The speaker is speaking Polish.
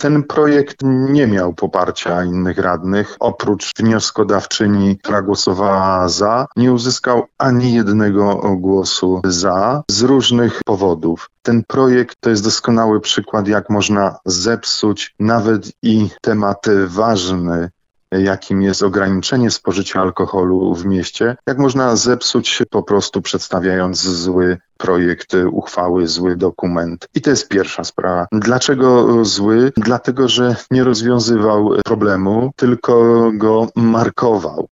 Ten projekt nie miał poparcia innych radnych. Oprócz wnioskodawczyni, która głosowała za, nie uzyskał ani jednego głosu za z różnych powodów. Ten projekt to jest doskonały przykład, jak można zepsuć nawet i temat ważny, jakim jest ograniczenie spożycia alkoholu w mieście, jak można zepsuć po prostu przedstawiając zły projekt uchwały, zły dokument. I to jest pierwsza sprawa. Dlaczego zły? Dlatego, że nie rozwiązywał problemu, tylko go markował.